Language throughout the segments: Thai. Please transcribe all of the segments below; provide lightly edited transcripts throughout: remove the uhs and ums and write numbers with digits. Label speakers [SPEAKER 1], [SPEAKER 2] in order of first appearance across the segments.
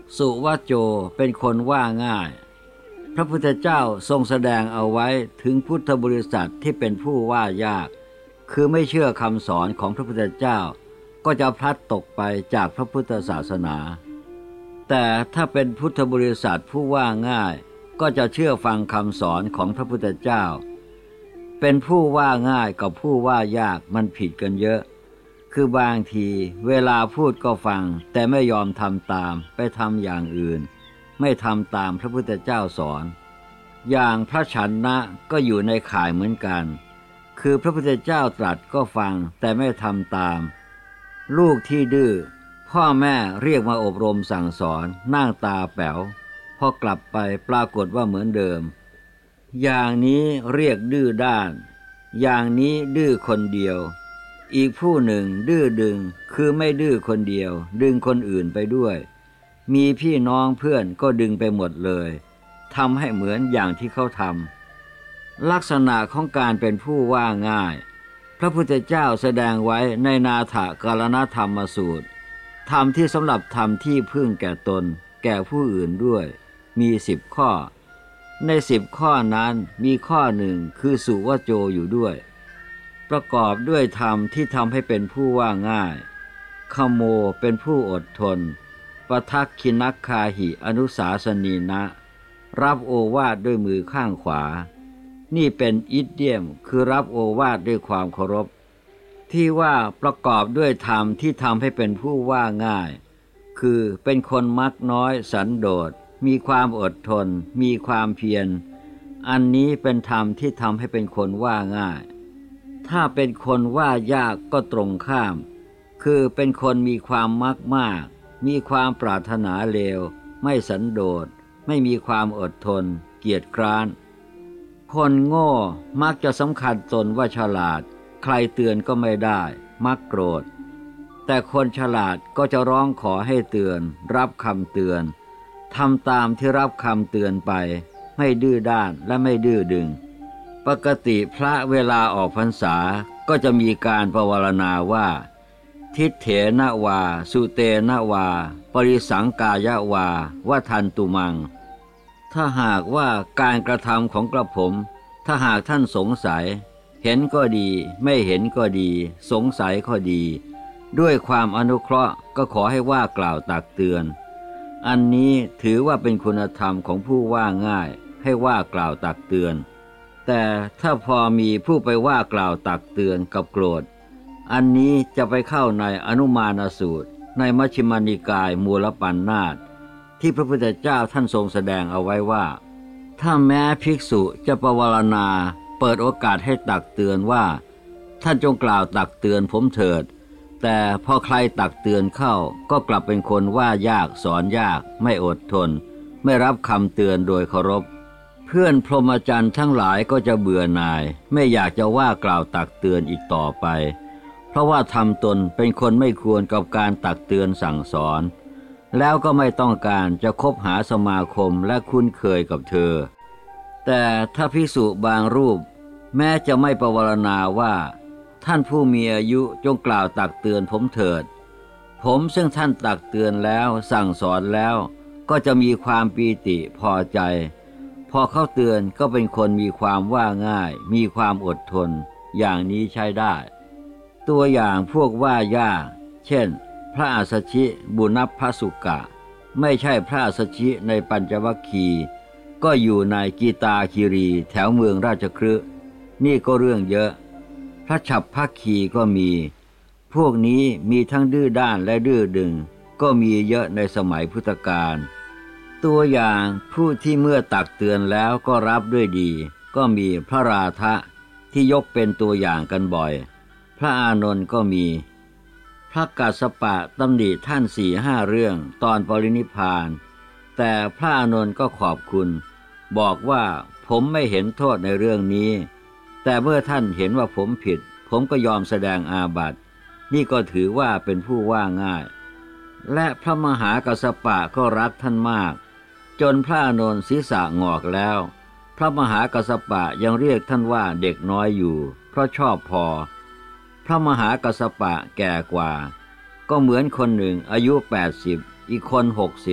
[SPEAKER 1] สุวัจโจเป็นคนว่าง่ายพระพุทธเจ้าทรงแสดงเอาไว้ถึงพุทธบริษัทที่เป็นผู้ว่ายากคือไม่เชื่อคำสอนของพระพุทธเจ้าก็จะพลัดตกไปจากพระพุทธศาสนาแต่ถ้าเป็นพุทธบริษัทผู้ว่าง่ายก็จะเชื่อฟังคำสอนของพระพุทธเจ้าเป็นผู้ว่าง่ายกับผู้ว่ายากมันผิดกันเยอะคือบางทีเวลาพูดก็ฟังแต่ไม่ยอมทำตามไปทำอย่างอื่นไม่ทำตามพระพุทธเจ้าสอนอย่างพระฉันนะก็อยู่ในข่ายเหมือนกันคือพระพุทธเจ้าตรัสก็ฟังแต่ไม่ทำตามลูกที่ดื้อพ่อแม่เรียกมาอบรมสั่งสอนนั่งตาแป๋วพอกลับไปปรากฏว่าเหมือนเดิมอย่างนี้เรียกดื้อด้านอย่างนี้ดื้อคนเดียวอีกผู้หนึ่งดื้อดึงคือไม่ดื้อคนเดียวดึงคนอื่นไปด้วยมีพี่น้องเพื่อนก็ดึงไปหมดเลยทำให้เหมือนอย่างที่เขาทำลักษณะของการเป็นผู้ว่าง่ายพระพุทธเจ้าแสดงไว้ในนาถกรณธรรมสูตรธรรมที่สำหรับทำที่พึ่งแก่ตนแก่ผู้อื่นด้วยมี10 ข้อใน10 ข้อนั้นมีข้อหนึ่งคือสุวัจโจอยู่ด้วยประกอบด้วยธรรมที่ทำให้เป็นผู้ว่าง่ายขโมเป็นผู้อดทนปทักขินักคาหิอนุสาสนีนะรับโอวาทด้วยมือข้างขวานี่เป็นอิเดียมคือรับโอวาทด้วยความเคารพที่ว่าประกอบด้วยธรรมที่ทำให้เป็นผู้ว่าง่ายคือเป็นคนมักน้อยสันโดษมีความอดทนมีความเพียรอันนี้เป็นธรรมที่ทำให้เป็นคนว่าง่ายถ้าเป็นคนว่ายากก็ตรงข้ามคือเป็นคนมีความมักมากมีความปรารถนาเลวไม่สันโดษไม่มีความอดทนเกียจคร้านคนโง่มักจะสำคัญตนว่าฉลาดใครเตือนก็ไม่ได้มักโกรธแต่คนฉลาดก็จะร้องขอให้เตือนรับคำเตือนทำตามที่รับคำเตือนไปไม่ดื้อด้านและไม่ดื้อดึงปกติพระเวลาออกพรรษาก็จะมีการปวารณาว่าทิฏเถนะวาสุเตนะวาปริสังกายะวาวัฏันตุมังถ้าหากว่าการกระทำของกระผมถ้าหากท่านสงสัยเห็นก็ดีไม่เห็นก็ดีสงสัยก็ดีด้วยความอนุเคราะห์ก็ขอให้ว่ากล่าวตักเตือนอันนี้ถือว่าเป็นคุณธรรมของผู้ว่าง่ายให้ว่ากล่าวตักเตือนแต่ถ้าพอมีผู้ไปว่ากล่าวตักเตือนกับโกรธอันนี้จะไปเข้าในอนุมานสูตรในมัชฌิมานิกายมูลปัณณาสที่พระพุทธเจ้าท่านทรงแสดงเอาไว้ว่าถ้าแม้ภิกษุจะปวารณาเปิดโอกาสให้ตักเตือนว่าท่านจงกล่าวตักเตือนผมเถิดแต่พอใครตักเตือนเข้าก็กลับเป็นคนว่ายากสอนยากไม่อดทนไม่รับคำเตือนโดยเคารพเพื่อนพรหมจรรย์ทั้งหลายก็จะเบื่อหน่ายไม่อยากจะว่ากล่าวตักเตือนอีกต่อไปเพราะว่าทำตนเป็นคนไม่ควรกับการตักเตือนสั่งสอนแล้วก็ไม่ต้องการจะคบหาสมาคมและคุ้นเคยกับเธอแต่ถ้าภิกษุบางรูปแม้จะไม่ปวารณาว่าท่านผู้มีอายุจงกล่าวตักเตือนผมเถิดผมซึ่งท่านตักเตือนแล้วสั่งสอนแล้วก็จะมีความปีติพอใจพอเขาเตือนก็เป็นคนมีความว่าง่ายมีความอดทนอย่างนี้ใช้ได้ตัวอย่างพวกว่ายากเช่นพระอัสสชิบุณัพพสุกะไม่ใช่พระอัสสชิในปัญจวัคคีย์ก็อยู่ในกีตาคีรีแถวเมืองราชคฤห์นี่ก็เรื่องเยอะพระฉัพพคีก็มีพวกนี้มีทั้งดื้อด้านและดื้อดึงก็มีเยอะในสมัยพุทธกาลตัวอย่างผู้ที่เมื่อตักเตือนแล้วก็รับด้วยดีก็มีพระราธะที่ยกเป็นตัวอย่างกันบ่อยพระอานนท์ก็มีพระกัสสปะตำหนิท่าน4-5 เรื่องตอนปรินิพพานแต่พระอานนท์ก็ขอบคุณบอกว่าผมไม่เห็นโทษในเรื่องนี้แต่เมื่อท่านเห็นว่าผมผิดผมก็ยอมแสดงอาบัตินี่ก็ถือว่าเป็นผู้ว่าง่ายและพระมหากัสสปะก็รักท่านมากจนพระอานนท์ศีรษะงอกแล้วพระมหากัสสปะยังเรียกท่านว่าเด็กน้อยอยู่เพราะชอบพอพระมหากัสสปะแก่กว่าก็เหมือนคนหนึ่งอายุ80อีกคน60ก็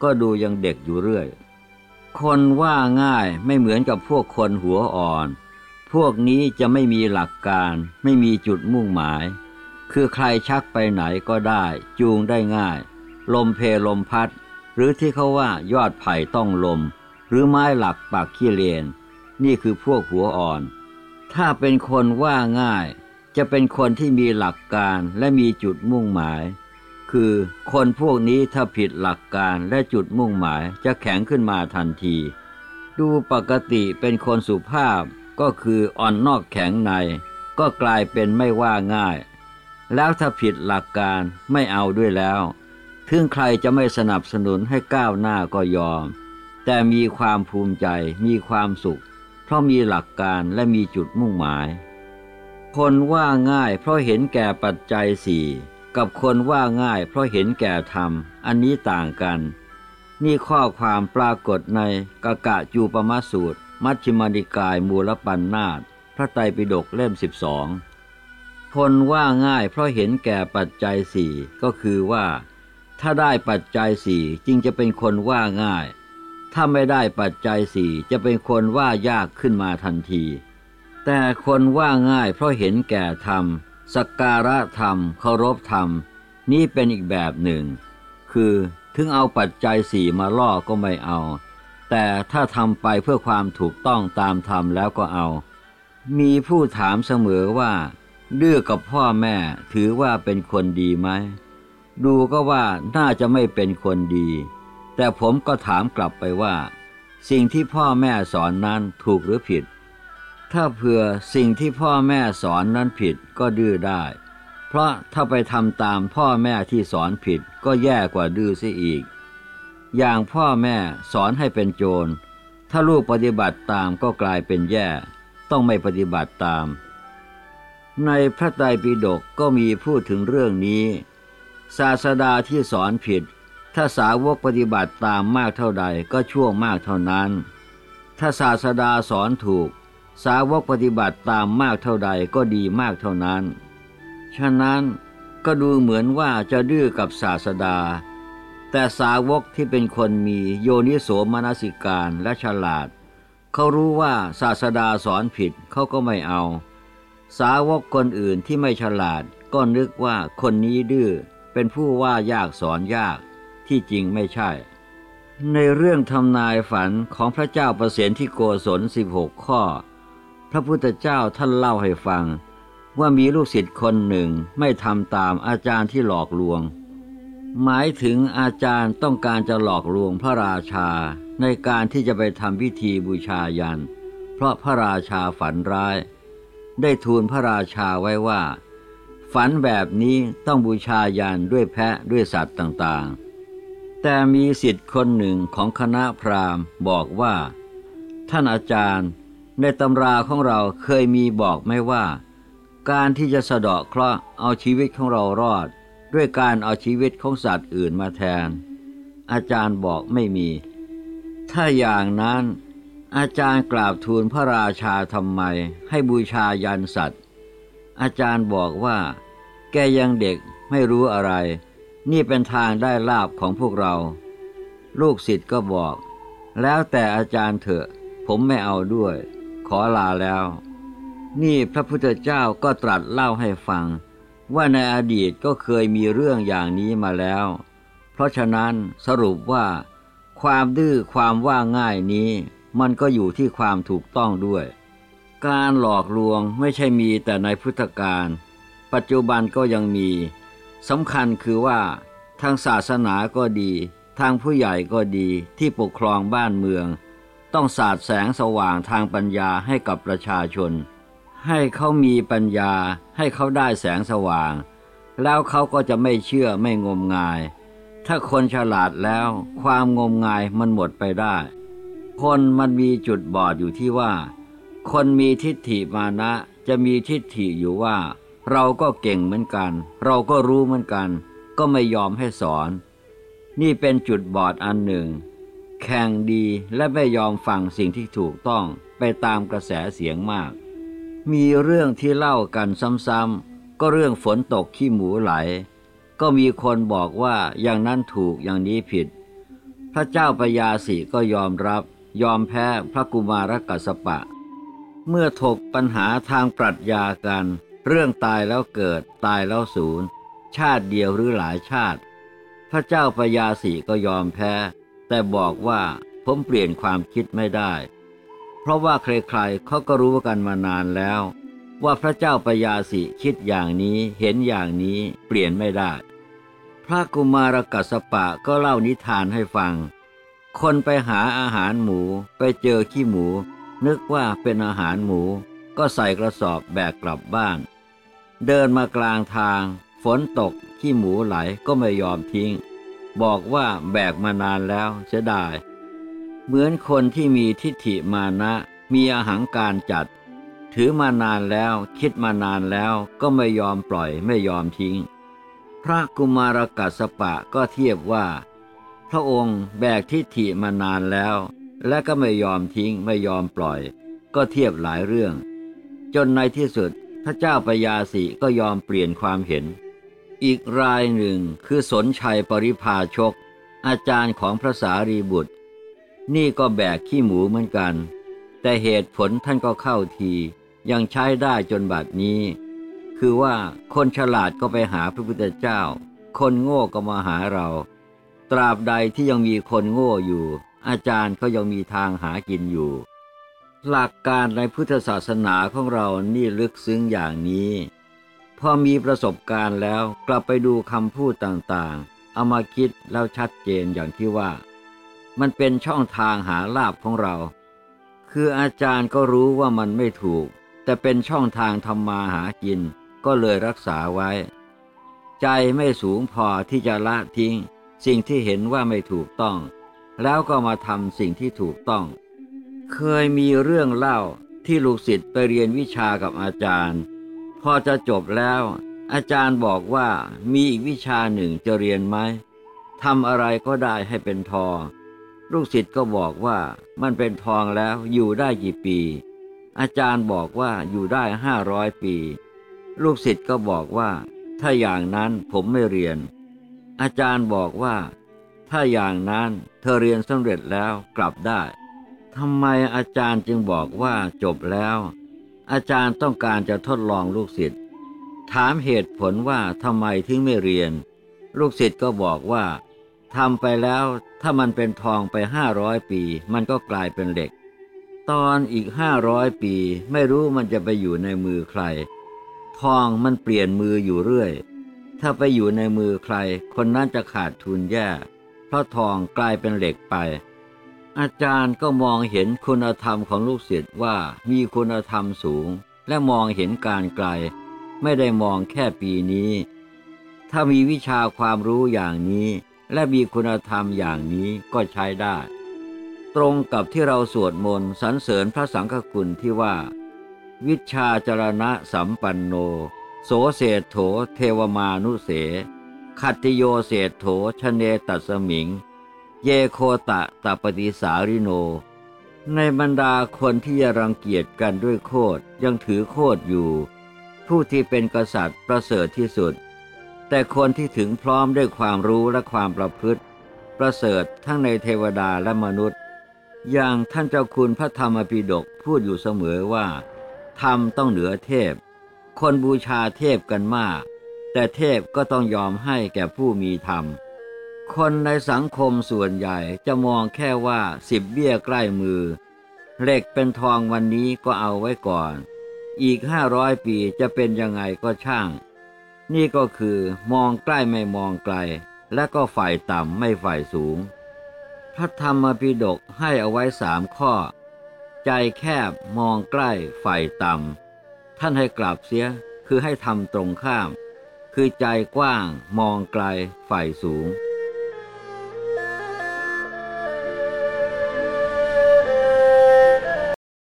[SPEAKER 1] ก็ดูยังเด็กอยู่เรื่อยคนว่าง่ายไม่เหมือนกับพวกคนหัวอ่อนพวกนี้จะไม่มีหลักการไม่มีจุดมุ่งหมายคือใครชักไปไหนก็ได้จูงได้ง่ายลมเพลมพัดหรือที่เขาว่ายอดไผ่ต้องลมหรือไม้หลักปากขี้เลนนี่คือพวกหัวอ่อนถ้าเป็นคนว่าง่ายจะเป็นคนที่มีหลักการและมีจุดมุ่งหมายคือคนพวกนี้ถ้าผิดหลักการและจุดมุ่งหมายจะแข็งขึ้นมาทันทีดูปกติเป็นคนสุภาพก็คืออ่อนนอกแข็งในก็กลายเป็นไม่ว่าง่ายแล้วถ้าผิดหลักการไม่เอาด้วยแล้วถึงใครจะไม่สนับสนุนให้ก้าวหน้าก็ยอมแต่มีความภูมิใจมีความสุขเพราะมีหลักการและมีจุดมุ่งหมายคนว่าง่ายเพราะเห็นแก่ปัจจัยสี่กับคนว่าง่ายเพราะเห็นแก่ธรรมอันนี้ต่างกันนี่ข้อความปรากฏในกกะจูปมสูตรมัชฌิมานิกายมูลปัณณาสพระไตรปิฎกเล่ม12คนว่าง่ายเพราะเห็นแก่ปัจจัยสี่ก็คือว่าถ้าได้ปัจจัยสี่จึงจะเป็นคนว่าง่ายถ้าไม่ได้ปัจจัยสี่จะเป็นคนว่ายากขึ้นมาทันทีแต่คนว่าง่ายเพราะเห็นแก่ธรรมสักการะธรรมเคารพธรรมนี่เป็นอีกแบบหนึ่งคือถึงเอาปัจจัยสี่มาล่อก็ไม่เอาแต่ถ้าทำไปเพื่อความถูกต้องตามธรรมแล้วก็เอามีผู้ถามเสมอว่าดื้อกับพ่อแม่ถือว่าเป็นคนดีไหมดูก็ว่าน่าจะไม่เป็นคนดีแต่ผมก็ถามกลับไปว่าสิ่งที่พ่อแม่สอนนั้นถูกหรือผิดถ้าเผื่อสิ่งที่พ่อแม่สอนนั้นผิดก็ดื้อได้เพราะถ้าไปทำตามพ่อแม่ที่สอนผิดก็แย่กว่าดื้อเสียอีกอย่างพ่อแม่สอนให้เป็นโจรถ้าลูกปฏิบัติตามก็กลายเป็นแย่ต้องไม่ปฏิบัติตามในพระไตรปิฎกก็มีพูดถึงเรื่องนี้ศาสดาที่สอนผิดถ้าสาวกปฏิบัติตามมากเท่าใดก็ชั่วมากเท่านั้นถ้าศาสดาสอนถูกสาวกปฏิบัติตามมากเท่าใดก็ดีมากเท่านั้นฉะนั้นก็ดูเหมือนว่าจะดื้อกับศาสดาแต่สาวกที่เป็นคนมีโยนิโสมนสิการและฉลาดเขารู้ว่าศาสดาสอนผิดเขาก็ไม่เอาสาวกคนอื่นที่ไม่ฉลาดก็นึกว่าคนนี้ดื้อเป็นผู้ว่ายากสอนยากที่จริงไม่ใช่ในเรื่องทำนายฝันของพระเจ้าประเสนที่โกศล16 ข้อพระพุทธเจ้าท่านเล่าให้ฟังว่ามีลูกศิษย์คนหนึ่งไม่ทำตามอาจารย์ที่หลอกลวงหมายถึงอาจารย์ต้องการจะหลอกลวงพระราชาในการที่จะไปทำพิธีบูชายัญเพราะพระราชาฝันร้ายได้ทูลพระราชาไว้ว่าฝันแบบนี้ต้องบูชายัญด้วยแพะด้วยสัตว์ต่างๆแต่มีศิษย์คนหนึ่งของคณะพราหมณ์บอกว่าท่านอาจารย์ในตำราของเราเคยมีบอกไหมว่าการที่จะสะเดาะเคราะห์เอาชีวิตของเรารอดด้วยการเอาชีวิตของสัตว์อื่นมาแทนอาจารย์บอกไม่มีถ้าอย่างนั้นอาจารย์กราบทูลพระราชาทำไมให้บูชายัญสัตว์อาจารย์บอกว่าแกยังเด็กไม่รู้อะไรนี่เป็นทางได้ลาภของพวกเราลูกศิษย์ก็บอกแล้วแต่อาจารย์เถอะผมไม่เอาด้วยขอลาแล้วนี่พระพุทธเจ้าก็ตรัสเล่าให้ฟังว่าในอดีตก็เคยมีเรื่องอย่างนี้มาแล้วเพราะฉะนั้นสรุปว่าความดื้อความว่าง่ายนี้มันก็อยู่ที่ความถูกต้องด้วยการหลอกลวงไม่ใช่มีแต่ในพุทธกาลปัจจุบันก็ยังมีสำคัญคือว่าทางศาสนาก็ดีทางผู้ใหญ่ก็ดีที่ปกครองบ้านเมืองต้องสาดแสงสว่างทางปัญญาให้กับประชาชนให้เขามีปัญญาให้เขาได้แสงสว่างแล้วเขาก็จะไม่เชื่อไม่งมงายถ้าคนฉลาดแล้วความงมงายมันหมดไปได้คนมันมีจุดบอดอยู่ที่ว่าคนมีทิฏฐิมานะจะมีทิฏฐิอยู่ว่าเราก็เก่งเหมือนกันเราก็รู้เหมือนกันก็ไม่ยอมให้สอนนี่เป็นจุดบอดอันหนึ่งแข่งดีและไม่ยอมฟังสิ่งที่ถูกต้องไปตามกระแสเสียงมากมีเรื่องที่เล่ากันซ้ำๆก็เรื่องฝนตกขี้หมูไหลก็มีคนบอกว่าอย่างนั้นถูกอย่างนี้ผิดพระเจ้าพยาสิก็ยอมรับยอมแพ้พระกุมารกัสสปะเมื่อถกปัญหาทางปรัชญากันเรื่องตายแล้วเกิดตายแล้วสูญชาติเดียวหรือหลายชาติพระเจ้าพยาสิก็ยอมแพ้แต่บอกว่าผมเปลี่ยนความคิดไม่ได้เพราะว่าใครๆเขาก็รู้กันมานานแล้วว่าพระเจ้าพยาสิคิดอย่างนี้เห็นอย่างนี้เปลี่ยนไม่ได้พระกุมารกัสสปะก็เล่านิทานให้ฟังคนไปหาอาหารหมูไปเจอขี้หมูนึกว่าเป็นอาหารหมูก็ใส่กระสอบแบกกลับบ้านเดินมากลางทางฝนตกขี้หมูไหลก็ไม่ยอมทิ้งบอกว่าแบกมานานแล้วเสียดายเหมือนคนที่มีทิฏฐิมานะมีอหังการจัดถือมานานแล้วคิดมานานแล้วก็ไม่ยอมปล่อยไม่ยอมทิ้งพระกุมารกัสสปะก็เทียบว่าพระองค์แบกทิฏฐิมานานแล้วและก็ไม่ยอมทิ้งไม่ยอมปล่อยก็เทียบหลายเรื่องจนในที่สุดพระเจ้าพยาสิก็ยอมเปลี่ยนความเห็นอีกรายหนึ่งคือสนชัยปริภาชกอาจารย์ของพระสารีบุตรนี่ก็แบกขี้หมูเหมือนกันแต่เหตุผลท่านก็เข้าทียังใช้ได้จนบัดนี้คือว่าคนฉลาดก็ไปหาพระพุทธเจ้าคนโง่ก็มาหาเราตราบใดที่ยังมีคนโง่อยู่อาจารย์ก็ยังมีทางหากินอยู่หลักการในพุทธศาสนาของเรานี่ลึกซึ้งอย่างนี้พอมีประสบการณ์แล้วกลับไปดูคำพูดต่างๆเอามาคิดแล้วชัดเจนอย่างที่ว่ามันเป็นช่องทางหาลาภของเราคืออาจารย์ก็รู้ว่ามันไม่ถูกแต่เป็นช่องทางทำมาหากินก็เลยรักษาไว้ใจไม่สูงพอที่จะละทิ้งสิ่งที่เห็นว่าไม่ถูกต้องแล้วก็มาทำสิ่งที่ถูกต้องเคยมีเรื่องเล่าที่ลูกศิษย์ไปเรียนวิชากับอาจารย์พอจะจบแล้วอาจารย์บอกว่ามีอีกวิชาหนึ่งจะเรียนไหมทำอะไรก็ได้ให้เป็นทองลูกศิษย์ก็บอกว่ามันเป็นทองแล้วอยู่ได้กี่ปีอาจารย์บอกว่าอยู่ได้500 ปีลูกศิษย์ก็บอกว่าถ้าอย่างนั้นผมไม่เรียนอาจารย์บอกว่าถ้าอย่างนั้นเธอเรียนสำเร็จแล้วกลับได้ทำไมอาจารย์จึงบอกว่าจบแล้วอาจารย์ต้องการจะทดลองลูกศิษย์ถามเหตุผลว่าทำไมถึงไม่เรียนลูกศิษย์ก็บอกว่าทำไปแล้วถ้ามันเป็นทองไป500 ปีมันก็กลายเป็นเหล็กตอนอีก500 ปีไม่รู้มันจะไปอยู่ในมือใครทองมันเปลี่ยนมืออยู่เรื่อยถ้าไปอยู่ในมือใครคนนั้นจะขาดทุนแย่เพราะทองกลายเป็นเหล็กไปอาจารย์ก็มองเห็นคุณธรรมของลูกศิษย์ว่ามีคุณธรรมสูงและมองเห็นการไกลไม่ได้มองแค่ปีนี้ถ้ามีวิชาความรู้อย่างนี้และมีคุณธรรมอย่างนี้ก็ใช้ได้ตรงกับที่เราสวดมนต์สรรเสริญพระสังฆคุณที่ว่าวิชชาจรณะสัมปันโนโสเศรษโถเทวมานุเสขัตติโยเศรษโถชเนตัสสมิงเยโคตะตปฏิสาริโนในบรรดาคนที่รังเกียจกันด้วยโคตรยังถือโคตรอยู่ผู้ที่เป็นกษัตริย์ประเสริฐที่สุดแต่คนที่ถึงพร้อมด้วยความรู้และความประพฤติประเสริฐทั้งในเทวดาและมนุษย์อย่างท่านเจ้าคุณพระธรรมปิฎกพูดอยู่เสมอว่าธรรมต้องเหนือเทพคนบูชาเทพกันมากแต่เทพก็ต้องยอมให้แก่ผู้มีธรรมคนในสังคมส่วนใหญ่จะมองแค่ว่า10 เบี้ยใกล้มือเหล็กเป็นทองวันนี้ก็เอาไว้ก่อนอีก500 ปีจะเป็นยังไงก็ช่างนี่ก็คือมองใกล้ไม่มองไกลและก็ฝ่ายต่ำไม่ฝ่ายสูงพระธรรมปิฎกให้เอาไว้3 ข้อใจแคบมองใกล้ฝ่ายต่ำท่านให้กลับเสียคือให้ทำตรงข้ามคือใจกว้างมองไกลฝ่ายสูง